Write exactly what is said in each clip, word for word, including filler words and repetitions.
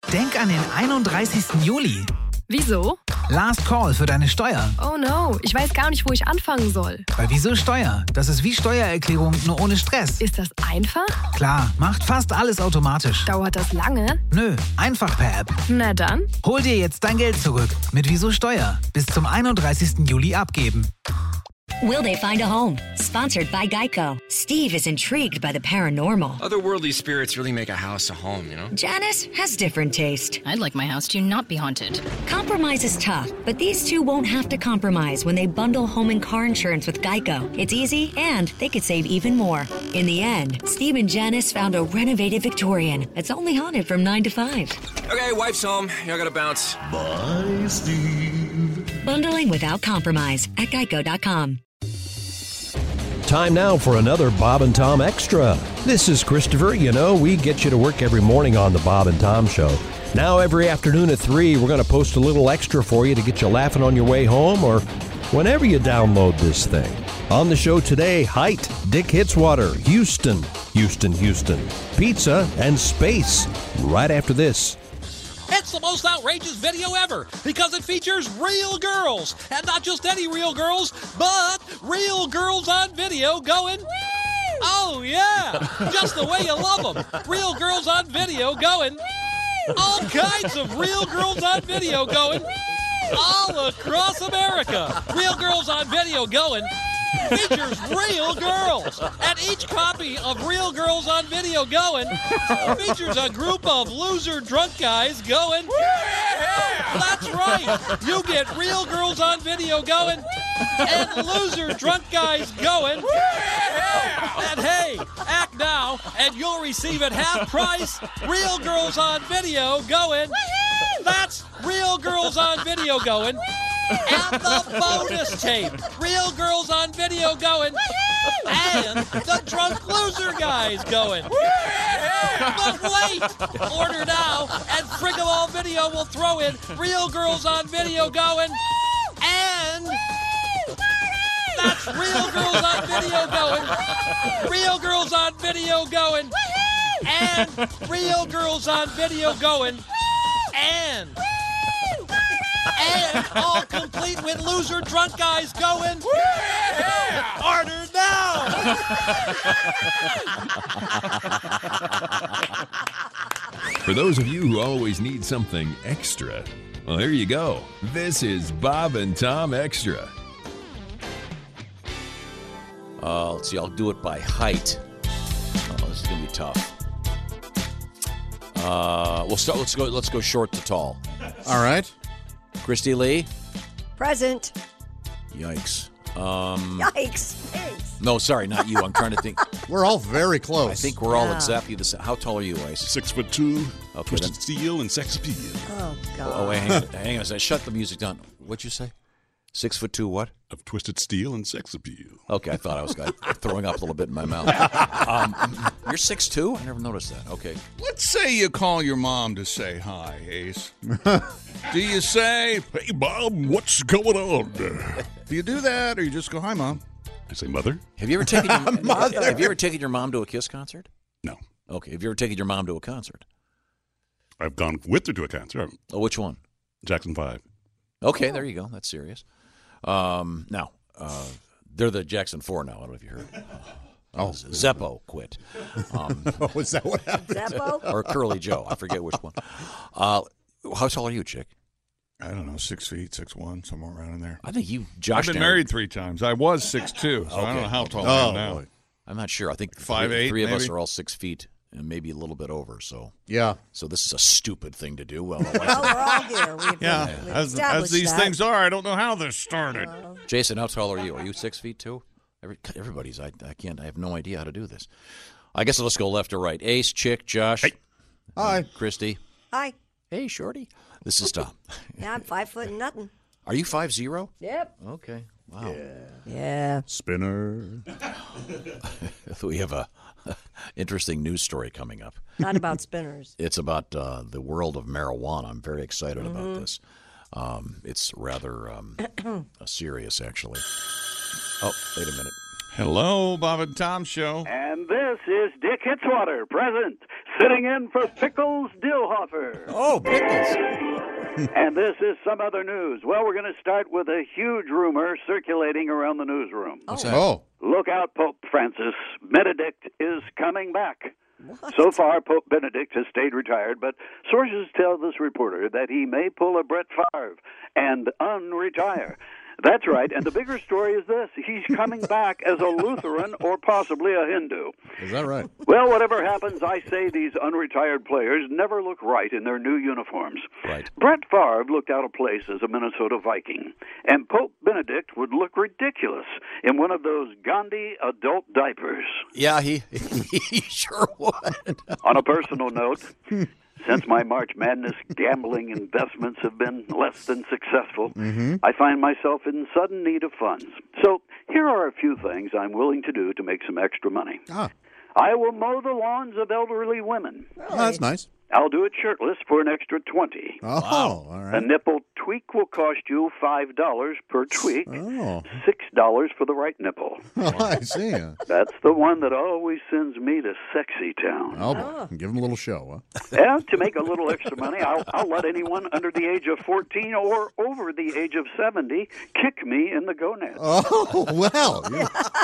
Denk an den einunddreißigsten Juli. Wieso? Last Call für deine Steuer. Oh no, ich weiß gar nicht, wo ich anfangen soll. Bei Wieso Steuer? Das ist wie Steuererklärung, nur ohne Stress. Ist das einfach? Klar, macht fast alles automatisch. Dauert das lange? Nö, einfach per App. Na dann. Hol dir jetzt dein Geld zurück mit Wieso Steuer. Bis zum einunddreißigsten Juli abgeben. Will they find a home? Sponsored by Geico. Steve is intrigued by the paranormal. Otherworldly spirits really make a house a home, you know? Janice has different taste. I'd like my house to not be haunted. Compromise is tough, but these two won't have to compromise when they bundle home and car insurance with Geico. It's easy, and they could save even more. In the end, Steve and Janice found a renovated Victorian that's only haunted from nine to five. Okay, wife's home. I gotta bounce. Bye, Steve. Bundling without compromise at geico dot com. Time now for another Bob and Tom Extra. This is Christopher. You know, we get you to work every morning on the Bob and Tom Show. Now every afternoon at three, we're going to post a little extra for you to get you laughing on your way home or whenever you download this thing. On the show today, Height, Dick Hitswater, Houston, Houston, Houston, Pizza, and Space. Right after this. It's the most outrageous video ever because it features real girls. And not just any real girls, but real girls on video going, woo! Oh, yeah, just the way you love them. Real girls on video going, woo! All kinds of real girls on video going, woo! All across America. Real girls on video going, features real girls. And each copy of Real Girls on Video Going features a group of loser drunk guys going, that's right, you get Real Girls on Video Going and loser drunk guys going. And hey, act now and you'll receive at half price Real Girls on Video Going. That's Real Girls on Video Going. And the bonus tape, Real Girls on Video going, and the drunk loser guys going. But wait, order now, and Frigolol Video will throw in Real Girls on Video going, and that's Real Girls on Video going, Real Girls on Video going, and Real Girls on Video going, and... And all complete with loser drunk guys going, yeah! Order now! For those of you who always need something extra, well, here you go. This is Bob and Tom Extra. Uh, let's see, I'll do it by height. Oh, this is going to be tough. Uh, we'll start, let's go, let's go short to tall. All right. Christy Lee? Present. Yikes. Um, Yikes. Thanks. No, sorry, not you. I'm trying to think. We're all very close. I think we're all Yeah. exactly the same. How tall are you, Ice? Six foot two, Okay, Twisted then- Steel, and Sex Appeal. Oh, God. Oh, wait, hang on, hang on a second. Shut the music down. What'd you say? Six foot two what? Of Twisted Steel and Sex Appeal. Okay, I thought I was uh, throwing up a little bit in my mouth. Um, you're six two? I never noticed that. Okay. Let's say you call your mom to say hi, Ace. Do you say, Hey, Bob, what's going on? do you do that, or you just go, hi, Mom? I say, Mother? Have you ever taken your, Mother. Have you ever taken your mom to a Kiss concert? No. Okay. Have you ever taken your mom to a concert? I've gone with her to a concert. Oh, which one? Jackson five. Okay, there you go. That's serious. Um, now, uh, they're the Jackson four now. I don't know if you heard. Oh, Zeppo quit. Um, oh, is that what happened? Zeppo? Or Curly Joe. I forget which one. Uh, how tall are you, chick? I don't know, six feet, six one, somewhere around in there. I think you, Josh. I've been married three times. I was six two, so I don't Okay. know how tall Oh, I am now. boy. I'm not sure. I think Five, three, eight, three of us maybe? are all six feet and maybe a little bit over. So Yeah. so this is a stupid thing to do. Well, Well, we're all here. We've, Yeah, we've as, as established these that. things are, I don't know how this started. Jason, how tall are you? Are you six feet too? Every, everybody's. I, I can't. I have no idea how to do this. I guess let's go left or right. Ace, chick, Josh, Hey. Hi. Christy. Hi. Hey, shorty. This is Tom. Yeah, I'm five foot and nothing. Are you five zero? Yep. Okay. Wow. Yeah. Spinner. We have a interesting news story coming up. Not about spinners. It's about uh, the world of marijuana. I'm very excited about this. Um, it's rather um, uh, serious, actually. Oh, wait a minute. Hello, Bob and Tom Show. And this is Dick Hitzwater, present, sitting in for Pickles Dillhofer. Oh, Pickles. And this is some other news. Well, we're going to start with a huge rumor circulating around the newsroom. What's that? Oh. Look out, Pope Francis. Benedict is coming back. What? So far, Pope Benedict has stayed retired, but sources tell this reporter that he may pull a Brett Favre and unretire. That's right, and the bigger story is this. He's coming back as a Lutheran or possibly a Hindu. Is that right? Well, whatever happens, I say these unretired players never look right in their new uniforms. Right. Brett Favre looked out of place as a Minnesota Viking, and Pope Benedict would look ridiculous in one of those Gandhi adult diapers. Yeah, he, he sure would. On a personal note, since my March Madness gambling investments have been less than successful, mm-hmm. I find myself in sudden need of funds. So here are a few things I'm willing to do to make some extra money. Ah. I will mow the lawns of elderly women. Really? Oh, that's nice. I'll do it shirtless for an extra twenty. Oh, wow. All right. A nipple tweak will cost you five dollars per tweak. Oh. six dollars for the right nipple. Oh, I see. That's the one that always sends me to Sexy Town. Oh, boy. Give him a little show, huh? Yeah, to make a little extra money, I'll, I'll let anyone under the age of fourteen or over the age of seventy kick me in the gonads. Oh, well. Yeah.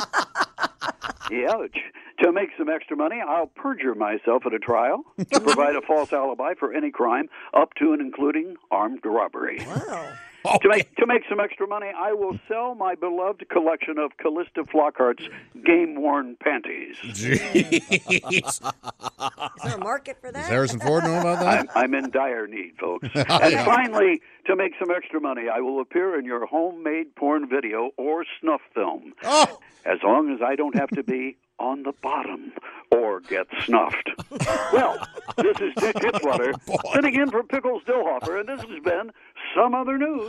Yeah, to make some extra money, I'll perjure myself at a trial to provide a false alibi for any crime, up to and including armed robbery. Wow. Okay. To make to make some extra money, I will sell my beloved collection of Callista Flockhart's game-worn panties. Jeez. Is there a market for that? Does Harrison Ford know about that? I'm, I'm in dire need, folks. And finally, to make some extra money, I will appear in your homemade porn video or snuff film. Oh. As long as I don't have to be on the bottom or get snuffed. Well, this is Dick Hitzwater, sitting in for Pickles Dillhofer, and this has been Some Other News.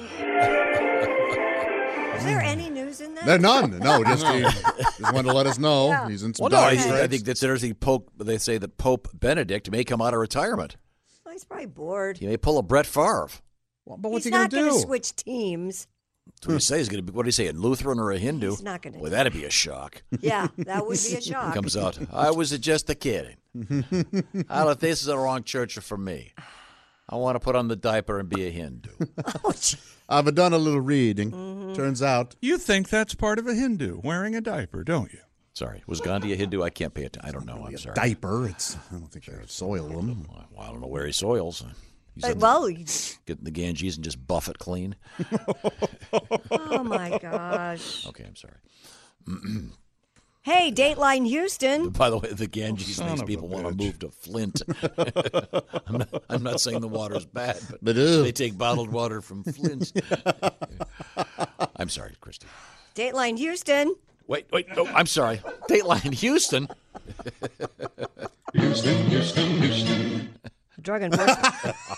Is there any news in that? There's none. No, just, he, just wanted to let us know. Yeah. He's in some Well, no, I, dire I straits. think that's interesting. Pope, they say that Pope Benedict may come out of retirement. Oh, he's probably bored. He may pull a Brett Favre. Well, but what's he's he going not to going do? to switch teams. What do you say? He's going to be? What do you say? A Lutheran or a Hindu? He's not gonna Well, do that'd be a shock. Yeah, that would be a shock. Comes out. I was just a kid. I don't. This is the wrong church for me. I want to put on the diaper and be a Hindu. Oh, I've done a little reading. Mm-hmm. Turns out. You think that's part of a Hindu, wearing a diaper, don't you? Sorry, was Gandhi a Hindu? I can't pay attention. I don't know. I'm sorry. Diaper. It's. I don't think they soil them. Well, I don't know where he soils. He's Uh, in well, the, he's- get in the Ganges and just buff it clean. oh my gosh. Okay, I'm sorry. Hey, Dateline Houston. By the way, the Ganges Son makes of a people want to bitch. move to Flint. I'm, not, I'm not saying the water's bad, but, But, uh. they take bottled water from Flint. I'm sorry, Christy. Dateline Houston. Wait, wait, no, I'm sorry. Dateline Houston. Houston, Houston, Houston. Drug enforcement.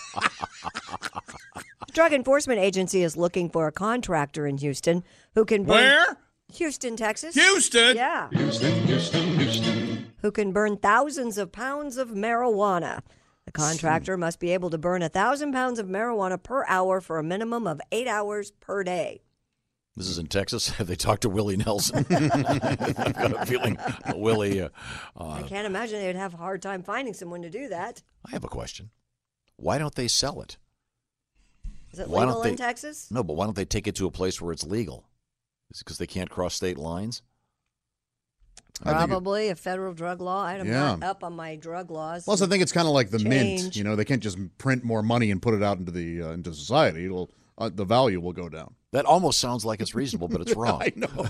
Drug Enforcement Agency is looking for a contractor in Houston who can burn Where? Houston, Texas. Houston? Yeah. Houston, Houston, Houston. Who can burn thousands of pounds of marijuana. The contractor must be able to burn a thousand pounds of marijuana per hour for a minimum of eight hours per day. This is in Texas. Have they talked to Willie Nelson? I've got a feeling Willie. Uh, I uh, can't imagine they'd have a hard time finding someone to do that. I have a question. Why don't they sell it? Is it Why don't legal in they- Texas? No, but why don't they take it to a place where it's legal? Is it because they can't cross state lines? I think it- Probably a federal drug law. I'm Yeah. not up on my drug laws. Plus, I think it's kind of like the mint. Change. You know, they can't just print more money and put it out into the uh, into society. It'll uh, the value will go down. That almost sounds like it's reasonable, but it's wrong. I know.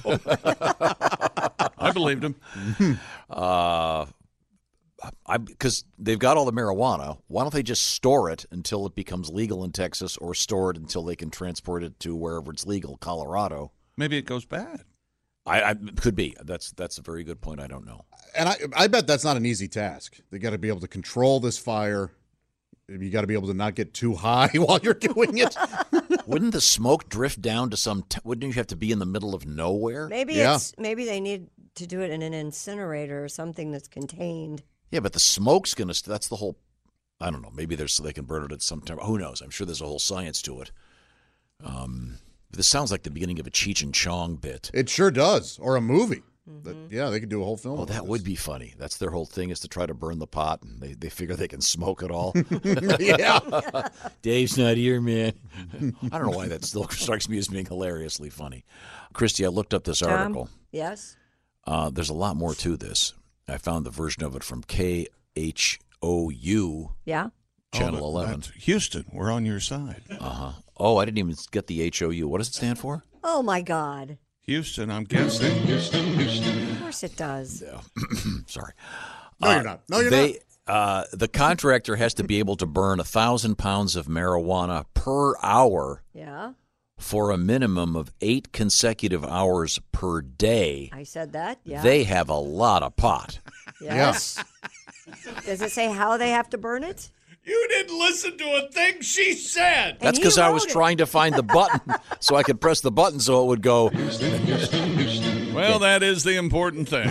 I believed him. Uh, I because they've got all the marijuana. Why don't they just store it until it becomes legal in Texas, or store it until they can transport it to wherever it's legal, Colorado? Maybe it goes bad. I, I could be. That's that's a very good point. I don't know. And I, I bet that's not an easy task. They got to be able to control this fire. You got to be able to not get too high while you're doing it. Wouldn't the smoke drift down to some? T- wouldn't you have to be in the middle of nowhere? Maybe Yeah. it's maybe they need to do it in an incinerator or something that's contained. Yeah, but the smoke's gonna. St- that's the whole. I don't know. Maybe there's so they can burn it at some time. Who knows? I'm sure there's a whole science to it. Um, this sounds like the beginning of a Cheech and Chong bit. It sure does, or a movie. That, yeah, they could do a whole film. Oh, that would be funny. That's their whole thing, is to try to burn the pot, and they, they figure they can smoke it all. Yeah. Dave's not here, man. I don't know why that still strikes me as being hilariously funny. Christy, I looked up this Tom? article. Yes? Uh, there's a lot more to this. I found the version of it from K H O U. Yeah? Channel Oh, eleven. that's Houston, we're on your side. Uh-huh. Oh, I didn't even get the H O U. What does it stand for? Oh, my God. Houston, I'm guessing. Houston, Houston. Of course it does. Yeah. Sorry. No, Uh, you're not. No, you're they, not. Uh, the contractor has to be able to burn a thousand pounds of marijuana per hour Yeah? for a minimum of eight consecutive hours per day. I said that, yeah. They have a lot of pot. Yes. Does it say how they have to burn it? You didn't listen to a thing she said. That's he because I was wrote it. trying to find the button so I could press the button so it would go. Well, that is the important thing.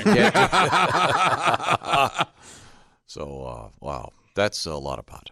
So, uh, wow, that's a lot of pot.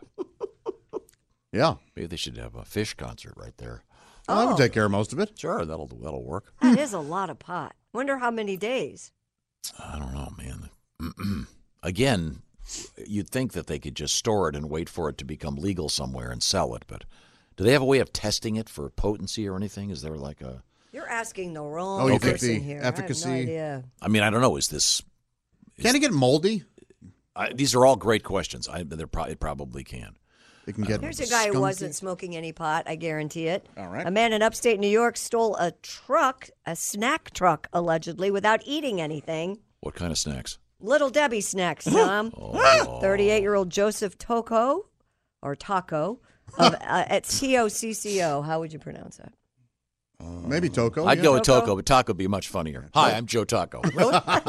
Yeah. Maybe they should have a fish concert right there. Well, that would take care of most of it. Sure, that'll that'll work. That is a lot of pot. Wonder how many days. I don't know, man. Again, you'd think that they could just store it and wait for it to become legal somewhere and sell it, but do they have a way of testing it for potency or anything? Is there like a... You're asking the wrong Oh, you think person the here. efficacy- I have no idea. I mean, I don't know. Is this... Can it get moldy? I, these are all great questions. I, they're pro- it probably can. It can get Here's a guy who skunky. wasn't smoking any pot, I guarantee it. All right. A man in upstate New York stole a truck, a snack truck, allegedly, without eating anything. What kind of snacks? Little Debbie snacks, Tom. Oh. thirty-eight-year-old Joseph Tocco, or Taco, of, uh, at T O C C O. How would you pronounce that? Maybe Toco. I'd yeah. go with Taco? Taco, but Taco would be much funnier. Hi, I'm Joe Taco. Really?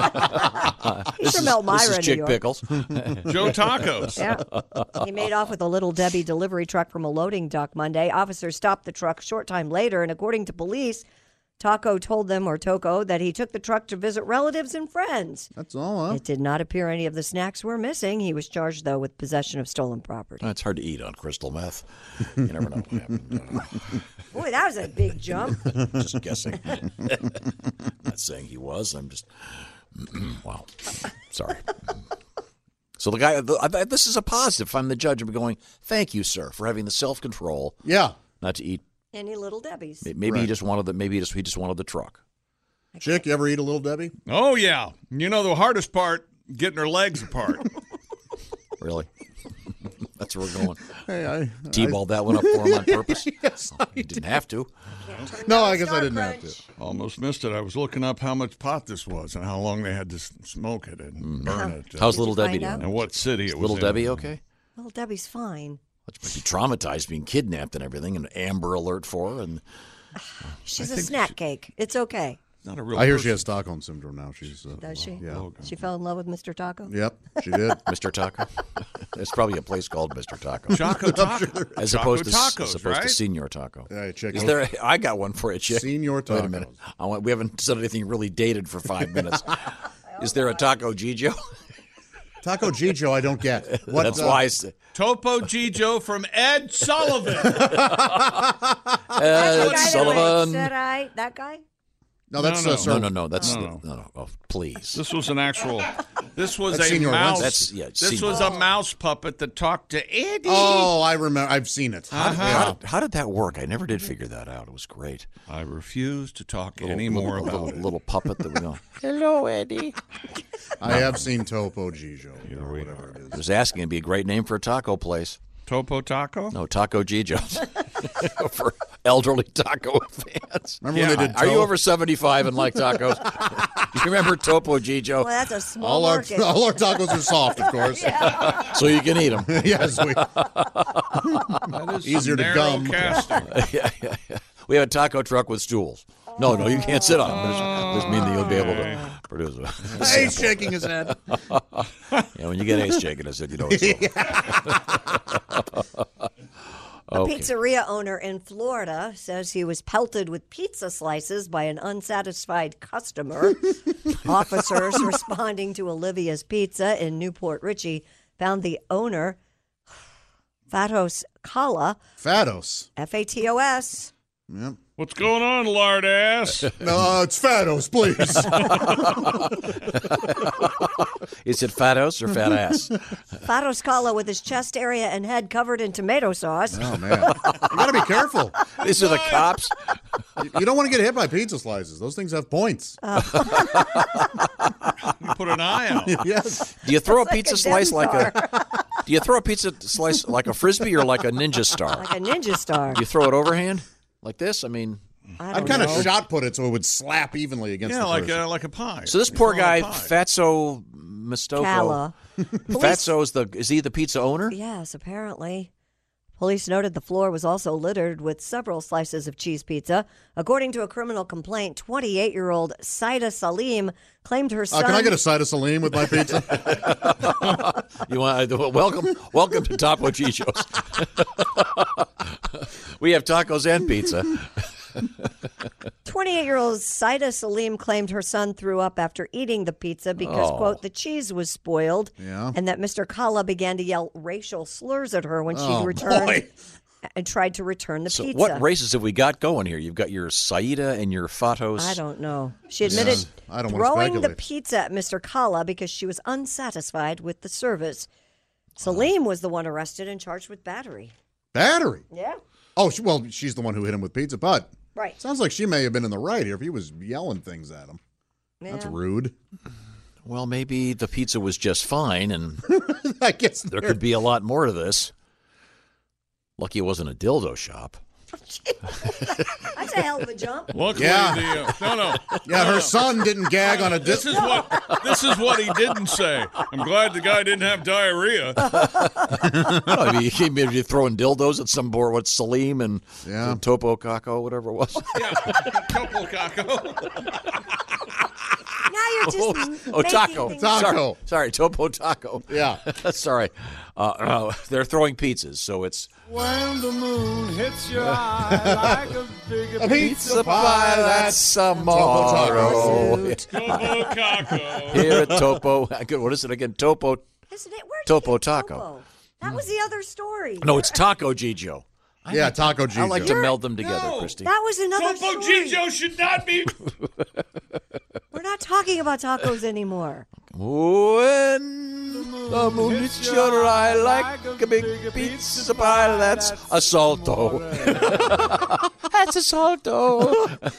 He's from Elmira, This is New Chick York. Pickles. Joe Tacos. Yeah. He made off with a Little Debbie delivery truck from a loading dock Monday. Officers stopped the truck a short time later, and according to police, Taco told them, or Toco, that he took the truck to visit relatives and friends. That's all, huh? It did not appear any of the snacks were missing. He was charged, though, with possession of stolen property. It's hard to eat on crystal meth. You never know what happened. Boy, that was a big jump. Just guessing. Not saying he was. I'm just. Wow. Sorry. So the guy, the, I, this is a positive. If I'm the judge, I'm going, thank you, sir, for having the self-control. Yeah. Not to eat. Any Little Debbies. Maybe Right. he just wanted the. Maybe he just he just wanted the truck. Chick, you ever eat a Little Debbie? Oh, yeah. You know the hardest part, getting her legs apart. Really? That's where we're going. Hey, I T-balled that one up for him on purpose. Yes, I You didn't have to. No, I guess I didn't have to. Almost missed it. I was looking up how much pot this was and how long they had to s- smoke it and burn it. Mm. How's Did Little you Debbie find out? doing? And what city it was Little in. Debbie okay? Little Debbie's fine. She might be traumatized, being kidnapped and everything, and Amber Alert for her. And She's I a think snack cake. It's okay. Not a real I hear person. she has Stockholm syndrome now. She's uh, Does she? Yeah. She fell in love with Mister Taco? Yep, she did. Mister Taco. There's probably a place called Mister Taco. Choco Taco. As Choco opposed to tacos, as opposed right? to Senior Taco. Yeah, Chick. Is there? A, I got one for you, Chick. Senior Wait a minute. tacos. I want, we haven't said anything really dated for five minutes. Is there a Taco Gijo? Taco Gijo, I don't get. What, That's uh, why I said Topo Gijo from Ed Sullivan. Ed That guy Sullivan. That, I, that guy? No, that's No, uh, no. Sir- No, no, no. That's No, the, no. no, no. Oh, please. This was an actual. This was That's a Senior mouse. Wences. That's- yeah, this Senior. was a mouse puppet that talked to Eddie. Oh, I remember. I've seen it. How, Uh-huh. how, did, how did that work? I never did figure that out. It was great. I refuse to talk Little, any more little, about little, it. little puppet that we go. Hello, Eddie. I have seen Topo Gijo. Or whatever it I is. was asking. It'd be a great name for a taco place. Topo Taco. No, Taco Gijo's for elderly taco fans. Remember when they did Are you To- over seventy-five and like tacos? Do you remember Topo Gijo? Well, that's a small All our market. all our tacos are soft, of course. So you can eat them. Yes, we. That is Easier to narrow gum. casting. yeah, yeah, yeah. We have a taco truck with stools. No, no, you can't sit on them. Does this mean that you'll be able to produce a He's sample? shaking his head. Yeah, when you get Ace shaking his head, you know it's over. A Okay. pizzeria owner in Florida says he was pelted with pizza slices by an unsatisfied customer. Officers responding to Olivia's Pizza in Newport Richey found the owner, Fatos Kala, Fatos. F A T O S, Yep. What's going on, lard ass? No, it's Fatos, please. Is it Fatos or fat ass? Fatos Kala with his chest area and head covered in tomato sauce. Oh, man. You got to be careful. These are the cops. You don't want to get hit by pizza slices. Those things have points. You put an eye out. Yes. Do you throw a It's like pizza a slice Death like a? Do you throw a pizza slice like a frisbee or like a ninja star? Like a ninja star. Do you throw it overhand like this? I mean, I I'd don't kind of know. shot put it so it would slap evenly against Yeah, the like person. a, like a pie. so this You poor throw guy, a pie. Fatso Mistoko. Kala. Fatso is the is he the pizza owner? Yes, apparently. Police noted the floor was also littered with several slices of cheese pizza. According to a criminal complaint, twenty-eight-year-old Saida Salim claimed her Uh, son... can I get a side of Salim with my pizza? You want uh, welcome welcome to Topo Chichos. We have tacos and pizza. twenty-eight-year-old Saida Salim claimed her son threw up after eating the pizza because, Oh. quote, the cheese was spoiled, Yeah. and that Mister Kala began to yell racial slurs at her when she Oh, returned boy. and tried to return the So pizza. what races have we got going here? You've got your Saida and your Fatos. I don't know. She admitted Yes. I don't wanna throwing the speculate. pizza at Mister Kala because she was unsatisfied with the service. Salim was the one arrested and charged with battery. Battery? Yeah. Oh, she, well, she's the one who hit him with pizza, but Right. sounds like she may have been in the right here if he was yelling things at him. That's Yeah. rude. Well, maybe the pizza was just fine, and I guess there could be a lot more to this. Lucky it wasn't a dildo shop. That's a hell of a jump. Luckily, Yeah. the, uh, no, no. Yeah, no, her no. son didn't gag on a This disc. is what this is what he didn't say. I'm glad the guy didn't have diarrhea. I mean, you maybe you're throwing dildos at some board. What's Salim and Yeah. and Topo Caco, whatever it was. Yeah, couple caco. Now you're just Oh, making oh, taco. things- Taco. Sorry, sorry, Topo Taco. Yeah. Sorry. Uh, uh, they're throwing pizzas, so it's When the moon hits your eye like a big A pizza pie that's tomorrow. Topo caco. Here at Topo. Good. What is it again? Topo. Isn't it? Where'd Topo you get Taco. Topo? That was the other story. No, it's Taco Gijo. Yeah, Taco Gijo. I like to meld them together, No. Christy. That was another Topo story. Gijo should not be. We're not talking about tacos anymore. When the moon hits your eye like a big pizza pie, that's a salto. That's a salto.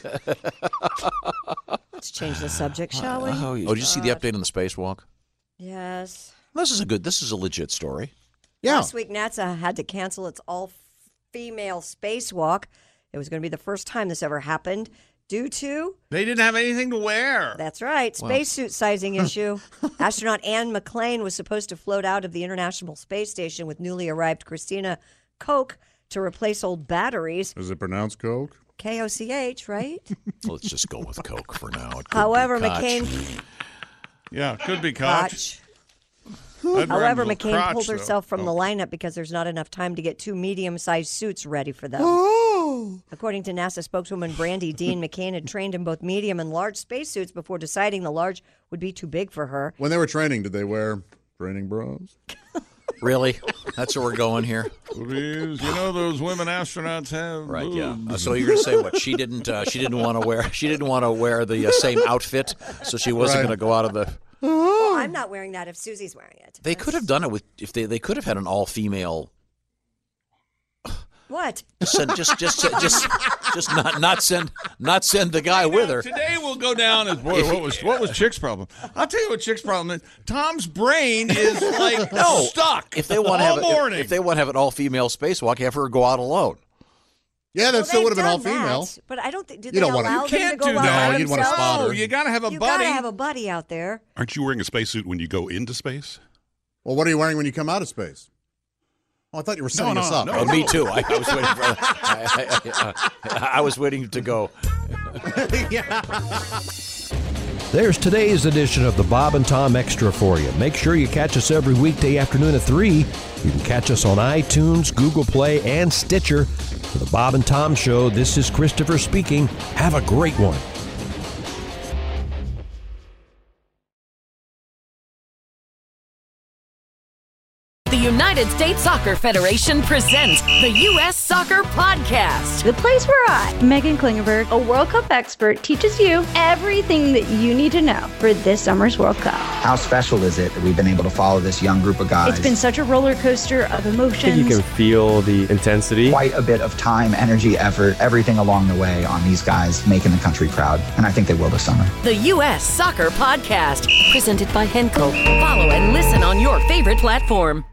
Let's change the subject, shall we? Oh, did you see the update on the spacewalk? Yes. This is a good. This is a legit story. Yeah. Last week, NASA had to cancel its all-female spacewalk. It was going to be the first time this ever happened due to, They didn't have anything to wear. that's right, spacesuit sizing issue. Astronaut Anne McClain was supposed to float out of the International Space Station with newly arrived Christina Koch to replace old batteries. Is it pronounced Coke? K O C H, right? Let's just go with Coke for now. It could be However, Koch. McCain Yeah, could be Koch. Koch. I'd However, rather McCain crotch, pulled though. herself from the Oh. lineup because there's not enough time to get two medium-sized suits ready for them. Oh. According to NASA spokeswoman Brandy Dean, McCain had trained in both medium and large spacesuits before deciding the large would be too big for her. When they were training, did they wear training bras? Really? That's where we're going here. Please, you know those women astronauts have. Right. Yeah. boobs. Uh, so you're gonna say what? She didn't. Uh, she didn't want to wear. She didn't want to wear the uh, same outfit, so she wasn't Right. going to go out of the. Well, I'm not wearing that if Susie's wearing it. They could have done it with if they. They could have had an all female. What? Send just just just just not not send not send the guy with her. Today we'll go down as boy. What was what was Chick's problem? I'll tell you what Chick's problem is. Tom's brain is like No, stuck. If they want to have all it, morning. if, if they want to have an all female spacewalk, have her go out alone. Yeah, that Well, still they've would have been all done female. that, but I don't think. Did You they don't wanna- allow You them can't to go do out that. by No, you'd wanna themselves? spot her. Oh, you got to have a You buddy. gotta have a buddy out there. Aren't you wearing a spacesuit when you go into space? Well, what are you wearing when you come out of space? Oh, I thought you were setting no, us up. no. Oh, me too. I, I was waiting for. I, I, I, I was waiting to go. There's today's edition of the Bob and Tom Extra for you. Make sure you catch us every weekday afternoon at three. You can catch us on iTunes, Google Play, and Stitcher. For the Bob and Tom Show, this is Christopher speaking. Have a great one. The United States Soccer Federation presents the U S Soccer Podcast. The place where I, Megan Klingenberg, a World Cup expert, teaches you everything that you need to know for this summer's World Cup. How special is it that we've been able to follow this young group of guys? It's been such a roller coaster of emotions. I think you can feel the intensity. Quite a bit of time, energy, effort, everything along the way on these guys making the country proud. And I think they will this summer. The U S Soccer Podcast, presented by Henkel. Follow and listen on your favorite platform.